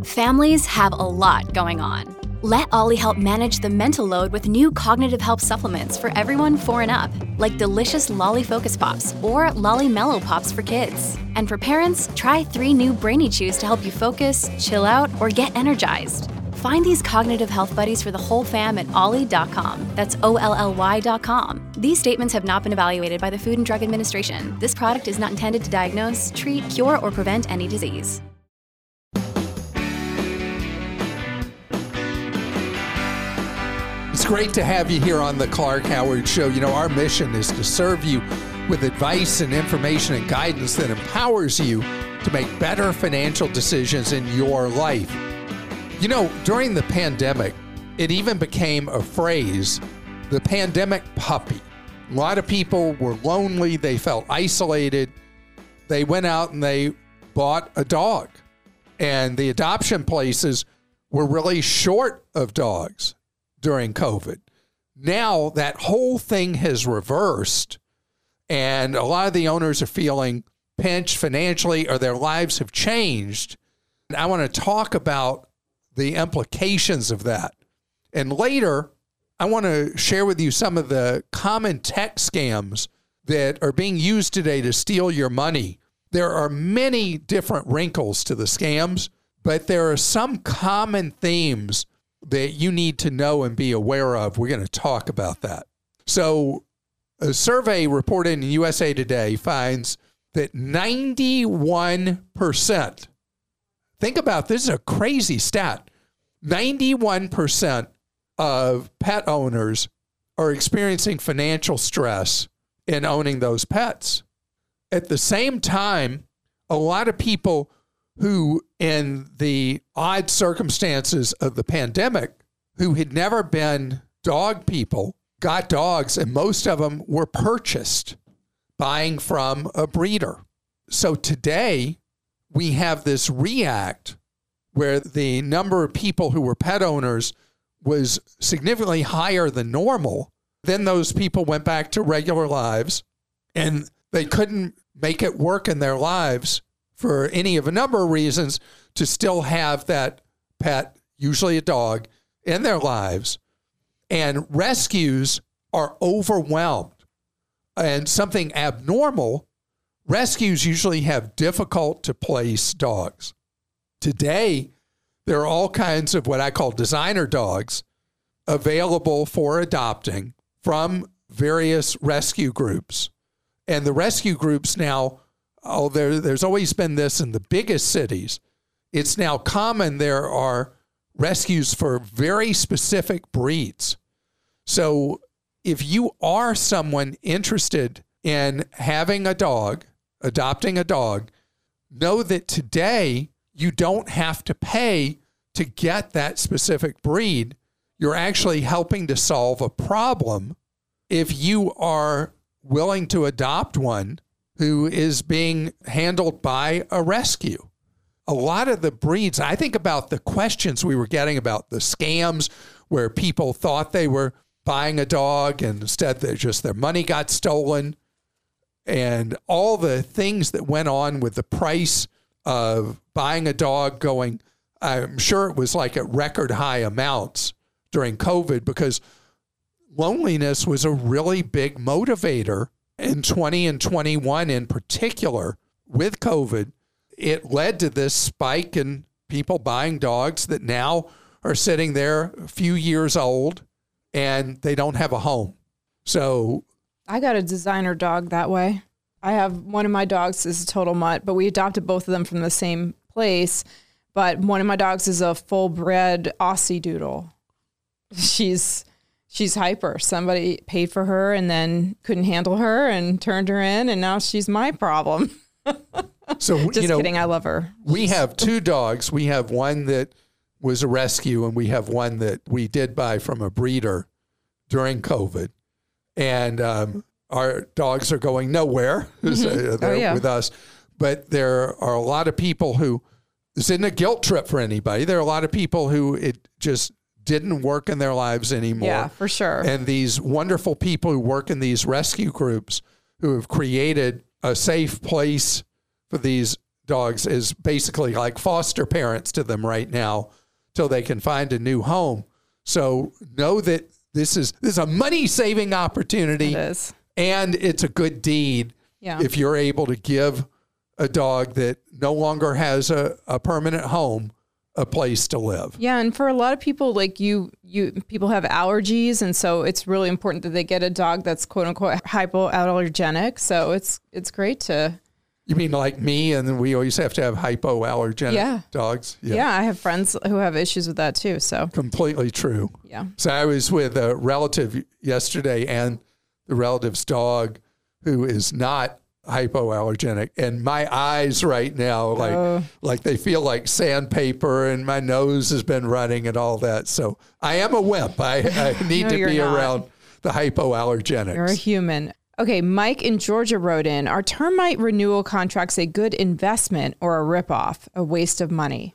Families have a lot going on. Let Ollie help manage the mental load with new cognitive help supplements for everyone 4 and up, like delicious Lolly Focus Pops or Lolly Mellow Pops for kids. And for parents, try 3 new Brainy Chews to help you focus, chill out, or get energized. Find these cognitive health buddies for the whole fam at ollie.com. That's OLLY.com. These statements have not been evaluated by the Food and Drug Administration. This product is not intended to diagnose, treat, cure, or prevent any disease. It's great to have you here on the Clark Howard Show. You know, our mission is to serve you with advice and information and guidance that empowers you to make better financial decisions in your life. You know, during the pandemic, it even became a phrase, the pandemic puppy. A lot of people were lonely. They felt isolated. They went out and they bought a dog. And the adoption places were really short of dogs during COVID. Now that whole thing has reversed, and a lot of the owners are feeling pinched financially or their lives have changed. And I want to talk about the implications of that. And later, I want to share with you some of the common tech scams that are being used today to steal your money. There are many different wrinkles to the scams, but there are some common themes that you need to know and be aware of. We're going to talk about that. So a survey reported in USA Today finds that 91%, think about this, is a crazy stat, 91% of pet owners are experiencing financial stress in owning those pets. At the same time, a lot of people who, in the odd circumstances of the pandemic, who had never been dog people, got dogs, and most of them were purchased, buying from a breeder. So today, we have this react where the number of people who were pet owners was significantly higher than normal. Then those people went back to regular lives, and they couldn't make it work in their lives for any of a number of reasons to still have that pet, usually a dog, in their lives. And rescues are overwhelmed. And something abnormal, rescues usually have difficult to place dogs. Today, there are all kinds of what I call designer dogs available for adopting from various rescue groups. And the rescue groups now, there's always been this in the biggest cities. It's now common there are rescues for very specific breeds. So if you are someone interested in having a dog, adopting a dog, know that today you don't have to pay to get that specific breed. You're actually helping to solve a problem if you are willing to adopt one who is being handled by a rescue. A lot of the breeds, I think about the questions we were getting about the scams where people thought they were buying a dog and instead their money got stolen, and all the things that went on with the price of buying a dog going, I'm sure it was like at record high amounts during COVID because loneliness was a really big motivator in 20 and 21 in particular with COVID. It led to this spike in people buying dogs that now are sitting there a few years old and they don't have a home. So I got a designer dog that way. I have one of my dogs is a total mutt, but we adopted both of them from the same place. But one of my dogs is a full-bred Aussie Doodle. She's hyper. Somebody paid for her and then couldn't handle her and turned her in, and now she's my problem. So Just kidding. I love her. We have 2 dogs. We have one that was a rescue, and we have one that we did buy from a breeder during COVID. And our dogs are going nowhere. They're with us. But there are a lot of people who, this isn't a guilt trip for anybody. There are a lot of people who it just didn't work in their lives anymore. Yeah, for sure. And these wonderful people who work in these rescue groups who have created a safe place for these dogs as basically like foster parents to them right now till they can find a new home. So know that this is a money-saving opportunity. It is. And it's a good deed if you're able to give a dog that no longer has a permanent home a place to live. Yeah, and for a lot of people, like people have allergies, and so it's really important that they get a dog that's quote unquote hypoallergenic. So it's great to. You mean like me, and then we always have to have hypoallergenic dogs? Yeah, I have friends who have issues with that too. So completely true. Yeah. So I was with a relative yesterday, and the relative's dog who is not hypoallergenic, and my eyes right now like they feel like sandpaper, and my nose has been running and all that. So I am a wimp. I need No, to be not. around the hypoallergenics. You're a human. Okay, Mike in Georgia wrote in, are termite renewal contracts a good investment or a ripoff, a waste of money?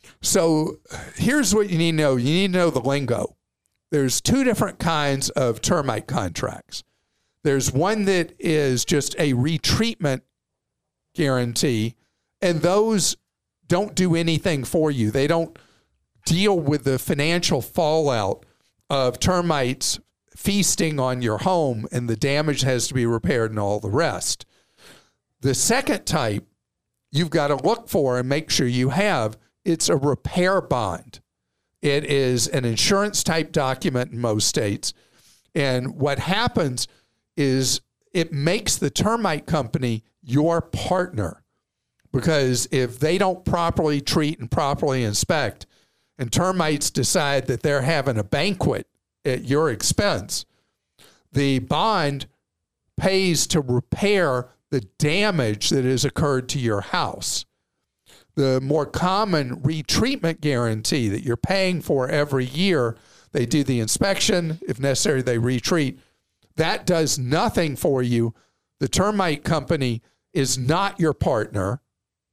So here's what you need to know. You need to know the lingo. There's two different kinds of termite contracts. There's one that is just a retreatment guarantee, and those don't do anything for you. They don't deal with the financial fallout of termites feasting on your home, and the damage has to be repaired and all the rest. The second type you've got to look for and make sure you have, it's a repair bond. It is an insurance type document in most states. And what happens is it makes the termite company your partner, because if they don't properly treat and properly inspect, and termites decide that they're having a banquet at your expense, the bond pays to repair the damage that has occurred to your house. The more common retreatment guarantee that you're paying for every year, they do the inspection, if necessary, they retreat. That does nothing for you. The termite company is not your partner,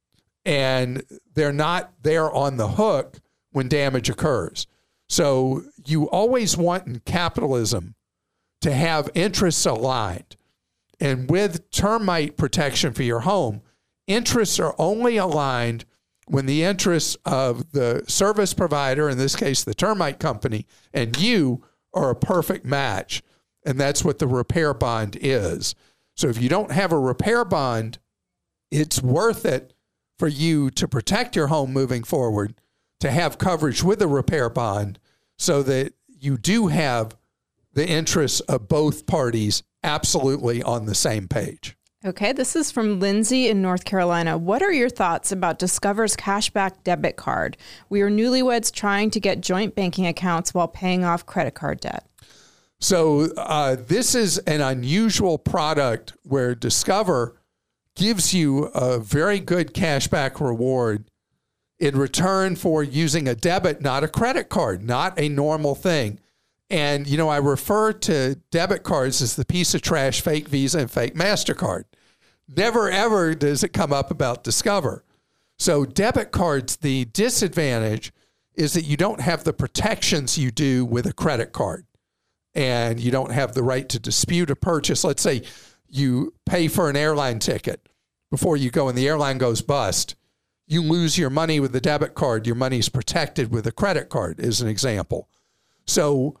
and they're not there on the hook when damage occurs. So you always want in capitalism to have interests aligned. And with termite protection for your home, interests are only aligned when the interests of the service provider, in this case the termite company, and you are a perfect match. And that's what the repair bond is. So if you don't have a repair bond, it's worth it for you to protect your home moving forward, to have coverage with a repair bond so that you do have the interests of both parties absolutely on the same page. Okay, this is from Lindsay in North Carolina. What are your thoughts about Discover's cashback debit card? We are newlyweds trying to get joint banking accounts while paying off credit card debt. So this is an unusual product where Discover gives you a very good cashback reward in return for using a debit, not a credit card, not a normal thing. And, you know, I refer to debit cards as the piece of trash, fake Visa and fake MasterCard. Never, ever does it come up about Discover. So debit cards, the disadvantage is that you don't have the protections you do with a credit card. And you don't have the right to dispute a purchase. Let's say you pay for an airline ticket before you go and the airline goes bust. You lose your money with the debit card. Your money's protected with a credit card, as an example. So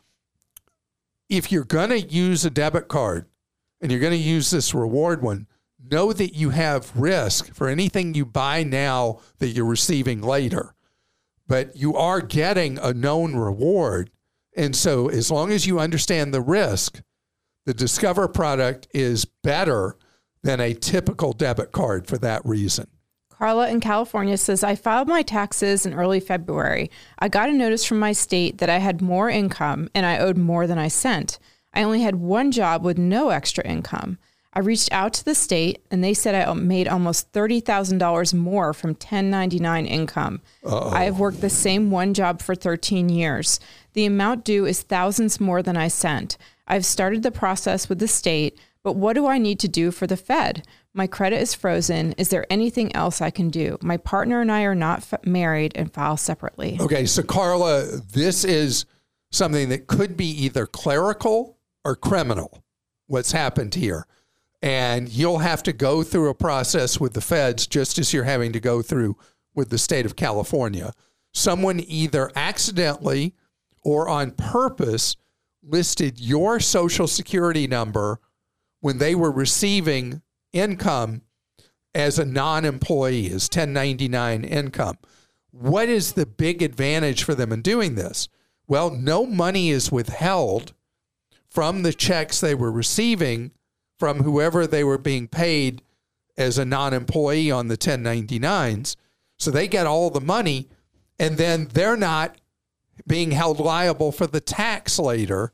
if you're going to use a debit card and you're going to use this reward one, know that you have risk for anything you buy now that you're receiving later. But you are getting a known reward. And so as long as you understand the risk, the Discover product is better than a typical debit card for that reason. Carla in California says, I filed my taxes in early February. I got a notice from my state that I had more income and I owed more than I sent. I only had one job with no extra income. I reached out to the state and they said I made almost $30,000 more from 1099 income. I have worked the same one job for 13 years. The amount due is thousands more than I sent. I've started the process with the state, but what do I need to do for the Fed? My credit is frozen. Is there anything else I can do? My partner and I are not married and file separately. Okay, so Carla, this is something that could be either clerical or criminal, what's happened here. And you'll have to go through a process with the feds just as you're having to go through with the state of California. Someone either accidentally or on purpose listed your Social Security number when they were receiving income as a non-employee, as 1099 income. What is the big advantage for them in doing this? Well, no money is withheld from the checks they were receiving from whoever they were being paid as a non-employee on the 1099s. So they get all the money, and then they're not being held liable for the tax later.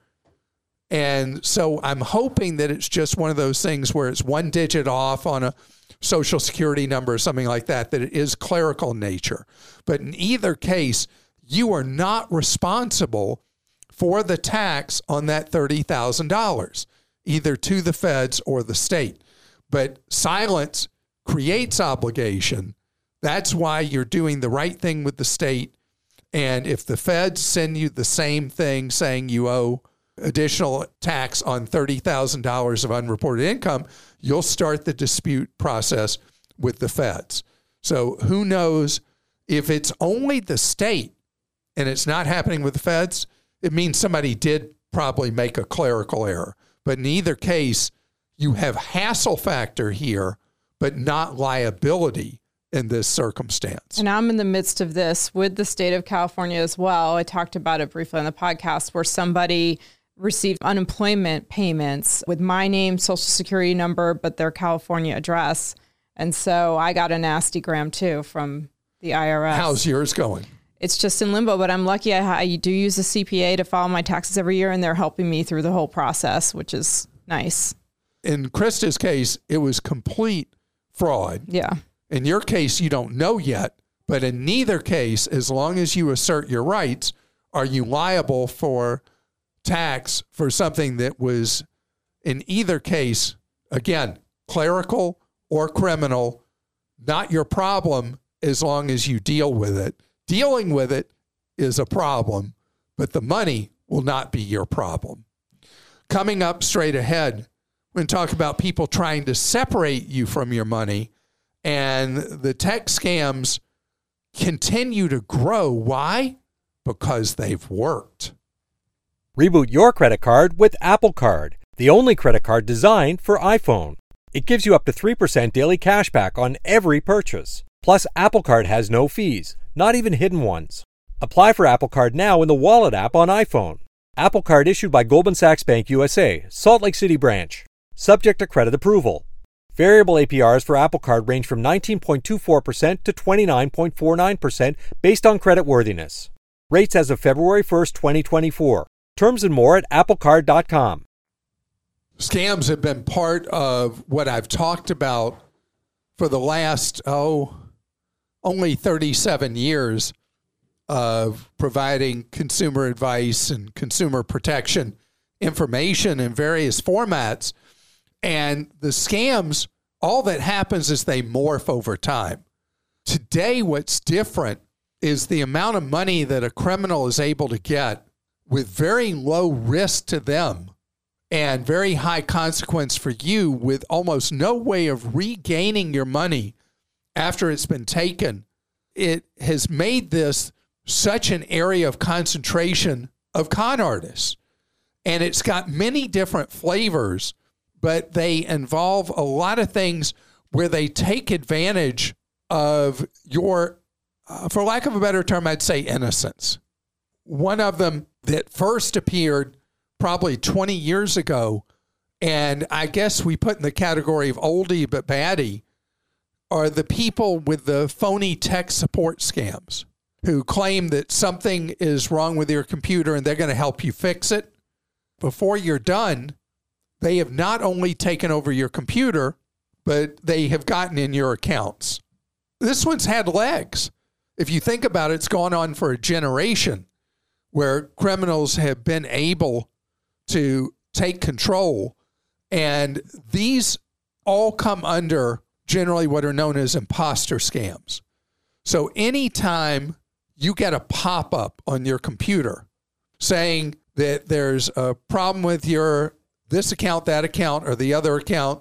And so I'm hoping that it's just one of those things where it's one digit off on a Social Security number or something like that, that it is clerical in nature. But in either case, you are not responsible for the tax on that $30,000, either to the feds or the state. But silence creates obligation. That's why you're doing the right thing with the state. And if the feds send you the same thing saying you owe additional tax on $30,000 of unreported income, you'll start the dispute process with the feds. So who knows if it's only the state and it's not happening with the feds, it means somebody did probably make a clerical error. But in either case, you have hassle factor here, but not liability in this circumstance. And I'm in the midst of this with the state of California as well. I talked about it briefly on the podcast where somebody received unemployment payments with my name, Social Security number, but their California address. And so I got a nasty gram too from the IRS. How's yours going? It's just in limbo, but I'm lucky I do use a CPA to file my taxes every year, and they're helping me through the whole process, which is nice. In Krista's case, it was complete fraud. Yeah. In your case, you don't know yet, but in neither case, as long as you assert your rights, are you liable for tax for something that was, in either case, again, clerical or criminal, not your problem as long as you deal with it. Dealing with it is a problem, but the money will not be your problem. Coming up straight ahead, we're going to talk about people trying to separate you from your money, and the tech scams continue to grow. Why? Because they've worked. Reboot your credit card with Apple Card, the only credit card designed for iPhone. It gives you up to 3% daily cash back on every purchase. Plus, Apple Card has no fees, not even hidden ones. Apply for Apple Card now in the Wallet app on iPhone. Apple Card issued by Goldman Sachs Bank USA, Salt Lake City branch. Subject to credit approval. Variable APRs for Apple Card range from 19.24% to 29.49% based on creditworthiness. Rates as of February 1st, 2024. Terms and more at applecard.com. Scams have been part of what I've talked about for the last, only 37 years of providing consumer advice and consumer protection information in various formats. And the scams, all that happens is they morph over time. Today, what's different is the amount of money that a criminal is able to get with very low risk to them and very high consequence for you, with almost no way of regaining your money after it's been taken. It has made this such an area of concentration of con artists. And it's got many different flavors, but they involve a lot of things where they take advantage of your, for lack of a better term, I'd say innocence. One of them that first appeared probably 20 years ago, and I guess we put in the category of oldie but baddie, are the people with the phony tech support scams who claim that something is wrong with your computer and they're going to help you fix it. Before you're done, they have not only taken over your computer, but they have gotten in your accounts. This one's had legs. If you think about it, it's gone on for a generation where criminals have been able to take control. And these all come under generally what are known as imposter scams. So anytime you get a pop-up on your computer saying that there's a problem with your this account, that account, or the other account,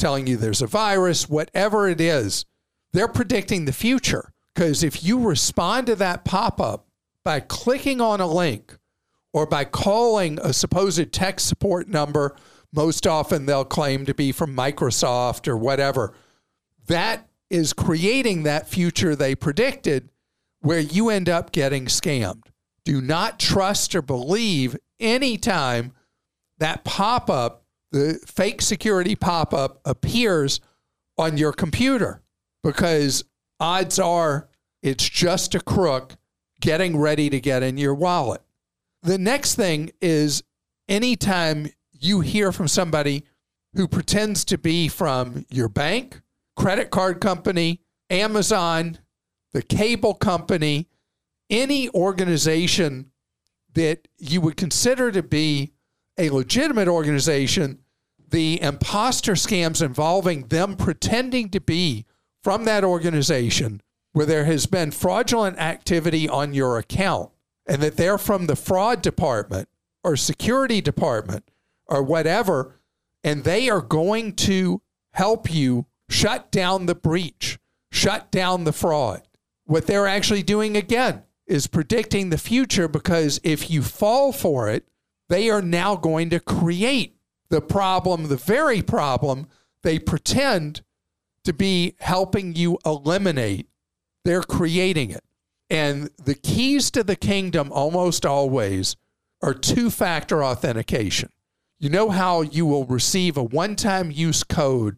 telling you there's a virus, whatever it is, they're predicting the future. Because if you respond to that pop-up by clicking on a link or by calling a supposed tech support number, most often they'll claim to be from Microsoft or whatever, that is creating that future they predicted where you end up getting scammed. Do not trust or believe anytime that pop-up, the fake security pop-up, appears on your computer, because odds are it's just a crook getting ready to get in your wallet. The next thing is anytime you hear from somebody who pretends to be from your bank, credit card company, Amazon, the cable company, any organization that you would consider to be a legitimate organization, the imposter scams involving them pretending to be from that organization where there has been fraudulent activity on your account and that they're from the fraud department or security department or whatever, and they are going to help you shut down the breach, shut down the fraud. What they're actually doing, again, is predicting the future, because if you fall for it, they are now going to create the problem, the very problem they pretend to be helping you eliminate. They're creating it. And the keys to the kingdom almost always are two-factor authentication. You know how you will receive a one-time use code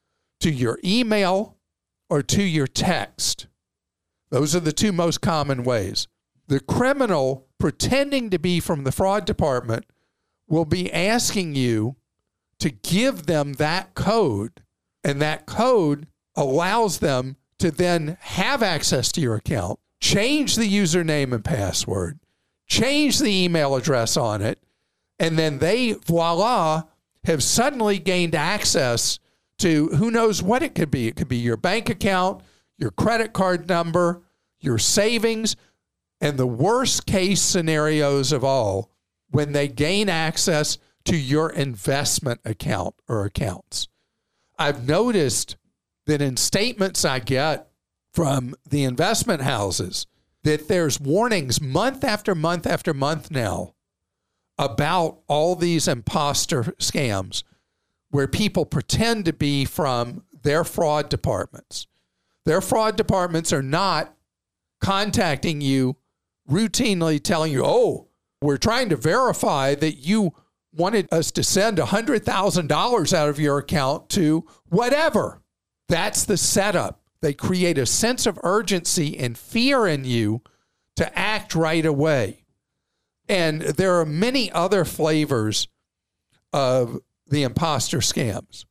to your email or to your text. Those are the two most common ways. The criminal pretending to be from the fraud department will be asking you to give them that code, and that code allows them to then have access to your account, change the username and password, change the email address on it, and then they, voila, have suddenly gained access to who knows what it could be. It could be your bank account, your credit card number, your savings, and the worst case scenarios of all, when they gain access to your investment account or accounts. I've noticed that in statements I get from the investment houses that there's warnings month after month after month now about all these imposter scams where people pretend to be from their fraud departments. Their fraud departments are not contacting you routinely telling you, oh, we're trying to verify that you wanted us to send $100,000 out of your account to whatever. That's the setup. They create a sense of urgency and fear in you to act right away. And there are many other flavors of the imposter scams.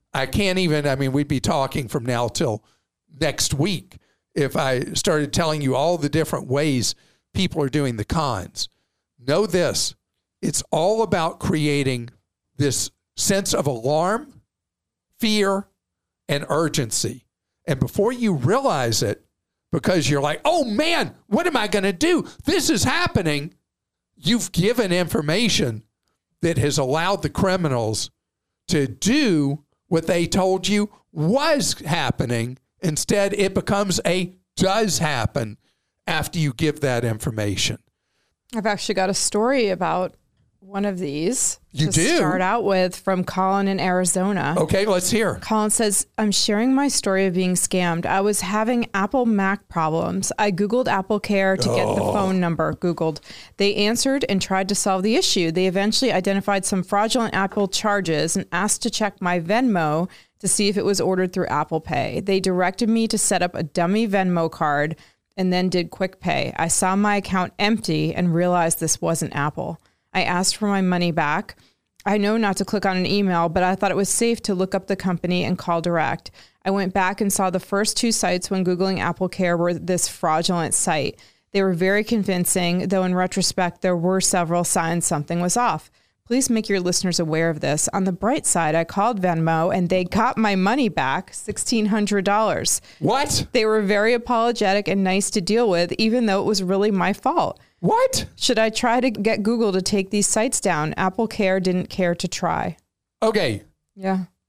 We'd be talking from now till next week if I started telling you all the different ways people are doing the cons. Know this, it's all about creating this sense of alarm, fear, and urgency. And before you realize it, because you're like, oh man, what am I going to do? This is happening. You've given information that has allowed the criminals to do what they told you was happening. Instead, it becomes a does happen after you give that information. I've actually got a story about one of these. You to do? Start out with from Colin in Arizona. Okay, let's hear. Colin says, I'm sharing my story of being scammed. I was having Apple Mac problems. I Googled Apple Care to get the phone number. Googled. They answered and tried to solve the issue. They eventually identified some fraudulent Apple charges and asked to check my Venmo to see if it was ordered through Apple Pay. They directed me to set up a dummy Venmo card and then did Quick Pay. I saw my account empty and realized this wasn't Apple. I asked for my money back. I know not to click on an email, but I thought it was safe to look up the company and call direct. I went back and saw the first two sites when Googling Apple Care were this fraudulent site. They were very convincing, though in retrospect, there were several signs something was off. Please make your listeners aware of this. On the bright side, I called Venmo and they got my money back, $1,600. What? They were very apologetic and nice to deal with, even though it was really my fault. What? Should I try to get Google to take these sites down? Apple Care didn't care to try. Okay. Yeah.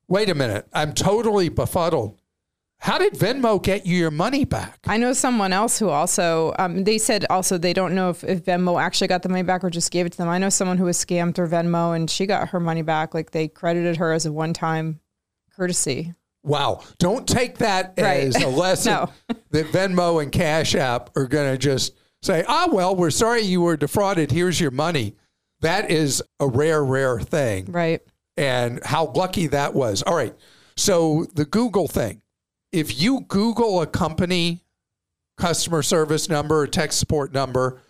Wait a minute. I'm totally befuddled. How did Venmo get you your money back? I know someone else who also, they said also they don't know if Venmo actually got the money back or just gave it to them. I know someone who was scammed through Venmo and she got her money back. Like they credited her as a one-time courtesy. Wow. Don't take that as a lesson No. that Venmo and Cash App are going to just say, well, we're sorry you were defrauded. Here's your money. That is a rare, rare thing. Right. And how lucky that was. All right. So the Google thing. If you Google a company customer service number or tech support number,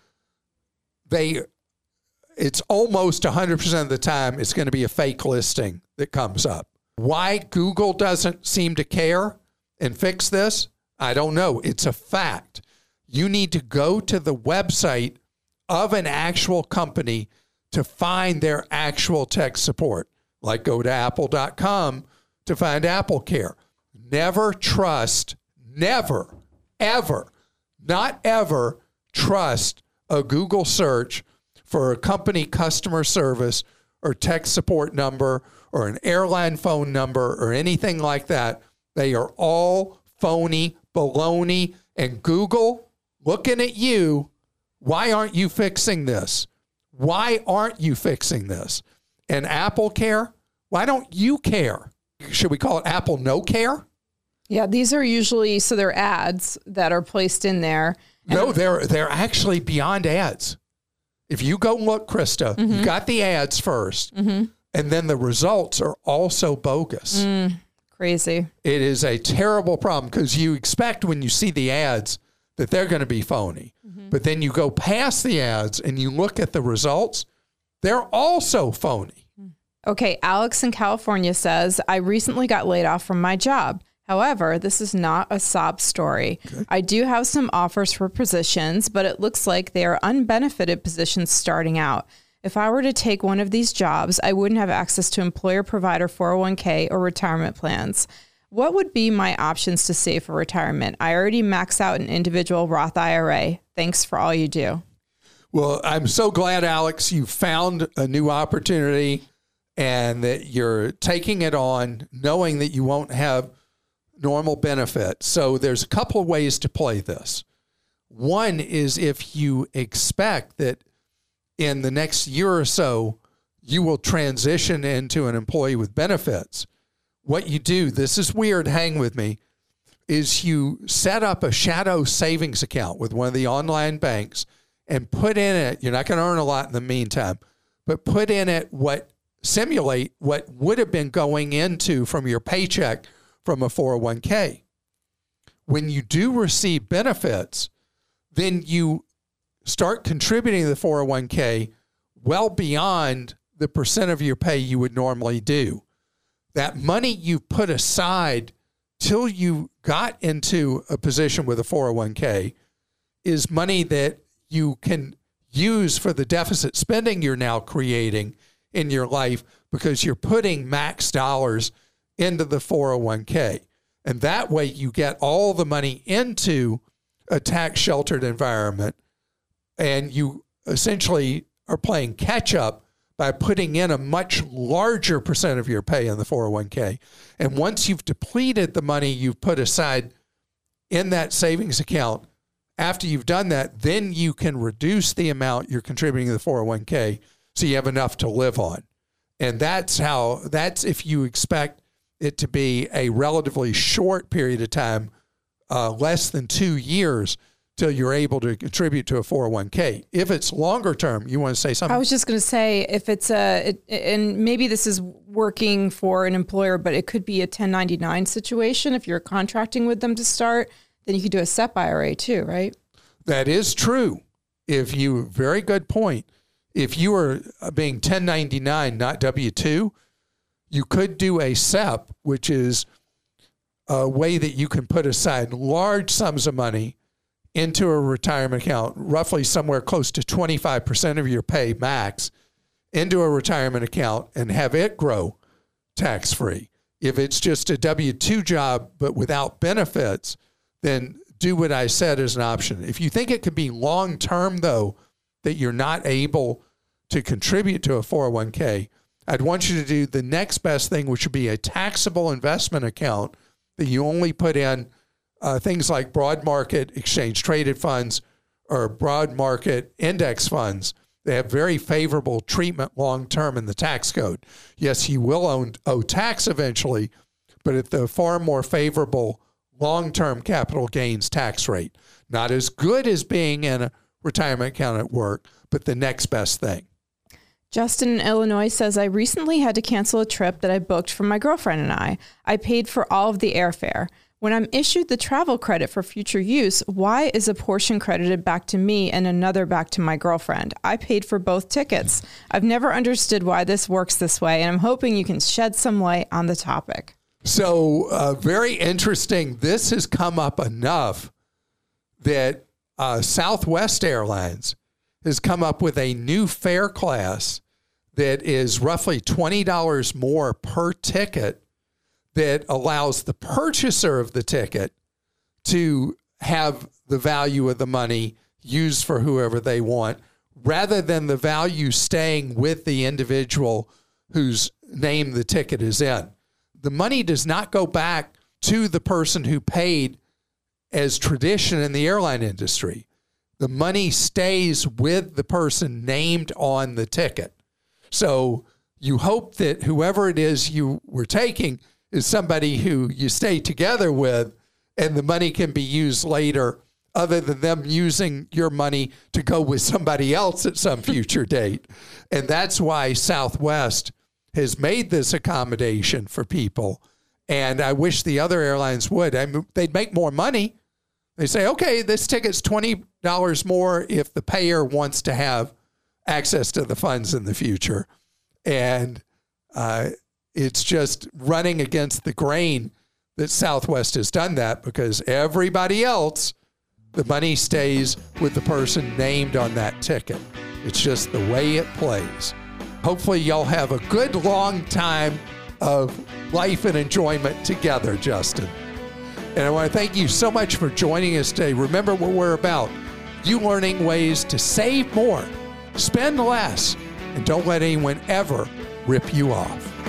it's almost 100% of the time it's going to be a fake listing that comes up. Why Google doesn't seem to care and fix this, I don't know. It's a fact. You need to go to the website of an actual company to find their actual tech support. Like go to apple.com to find AppleCare. Never trust, never, ever, not ever trust a Google search for a company customer service or tech support number or an airline phone number or anything like that. They are all phony, baloney, and Google looking at you. Why aren't you fixing this? Why aren't you fixing this? And AppleCare, why don't you care? Should we call it Apple No Care? Yeah, these are usually, so they're ads that are placed in there. No, they're actually beyond ads. If you go look, Krista, you got the ads first, and then the results are also bogus. Crazy. It is a terrible problem because you expect when you see the ads that they're going to be phony. But then you go past the ads and you look at the results, they're also phony. Okay, Alex in California says, I recently got laid off from my job. However, this is not a sob story. Okay. I do have some offers for positions, but it looks like they are unbenefited positions starting out. If I were to take one of these jobs, I wouldn't have access to employer-provider 401k or retirement plans. What would be my options to save for retirement? I already maxed out an individual Roth IRA. Thanks for all you do. Well, I'm so glad, Alex, you found a new opportunity and that you're taking it on knowing that you won't have normal benefit. So there's a couple of ways to play this. One is if you expect that in the next year or so, you will transition into an employee with benefits. What you do, this is weird, hang with me, is you set up a shadow savings account with one of the online banks and put in it, you're not going to earn a lot in the meantime, but put in it simulate what would have been going into from your paycheck from a 401k. When you do receive benefits, then you start contributing to the 401k well beyond the percent of your pay you would normally do. That money you put aside till you got into a position with a 401k is money that you can use for the deficit spending you're now creating in your life because you're putting max dollars into the 401k. And that way you get all the money into a tax-sheltered environment and you essentially are playing catch-up by putting in a much larger percent of your pay in the 401k. And once you've depleted the money you've put aside in that savings account, after you've done that, then you can reduce the amount you're contributing to the 401k so you have enough to live on. And that's if you expect it to be a relatively short period of time, less than 2 years, till you're able to contribute to a 401k. If it's longer term, you want to say something? I was just going to say, if it's and maybe this is working for an employer, but it could be a 1099 situation. If you're contracting with them to start, then you could do a SEP IRA too, right? That is true. Very good point. If you are being 1099, not W-2, you could do a SEP, which is a way that you can put aside large sums of money into a retirement account, roughly somewhere close to 25% of your pay max, into a retirement account and have it grow tax-free. If it's just a W-2 job but without benefits, then do what I said as an option. If you think it could be long-term, though, that you're not able to contribute to a 401k, I'd want you to do the next best thing, which would be a taxable investment account that you only put in things like broad market exchange traded funds or broad market index funds. They have very favorable treatment long-term in the tax code. Yes, you will owe tax eventually, but at the far more favorable long-term capital gains tax rate. Not as good as being in a retirement account at work, but the next best thing. Justin in Illinois says, I recently had to cancel a trip that I booked for my girlfriend and I. I paid for all of the airfare. When I'm issued the travel credit for future use, why is a portion credited back to me and another back to my girlfriend? I paid for both tickets. I've never understood why this works this way, and I'm hoping you can shed some light on the topic. So very interesting. This has come up enough that Southwest Airlines has come up with a new fare class that is roughly $20 more per ticket that allows the purchaser of the ticket to have the value of the money used for whoever they want, rather than the value staying with the individual whose name the ticket is in. The money does not go back to the person who paid as tradition in the airline industry. The money stays with the person named on the ticket. So you hope that whoever it is you were taking is somebody who you stay together with, and the money can be used later, other than them using your money to go with somebody else at some future date. And that's why Southwest has made this accommodation for people. And I wish the other airlines would. I mean, they'd make more money. They say, okay, this ticket's $20 more if the payer wants to have access to the funds in the future. And it's just running against the grain that Southwest has done that, because everybody else, the money stays with the person named on that ticket. It's just the way it plays. Hopefully y'all have a good long time of life and enjoyment together, Justin. And I want to thank you so much for joining us today. Remember what we're about. You learning ways to save more, spend less, and don't let anyone ever rip you off.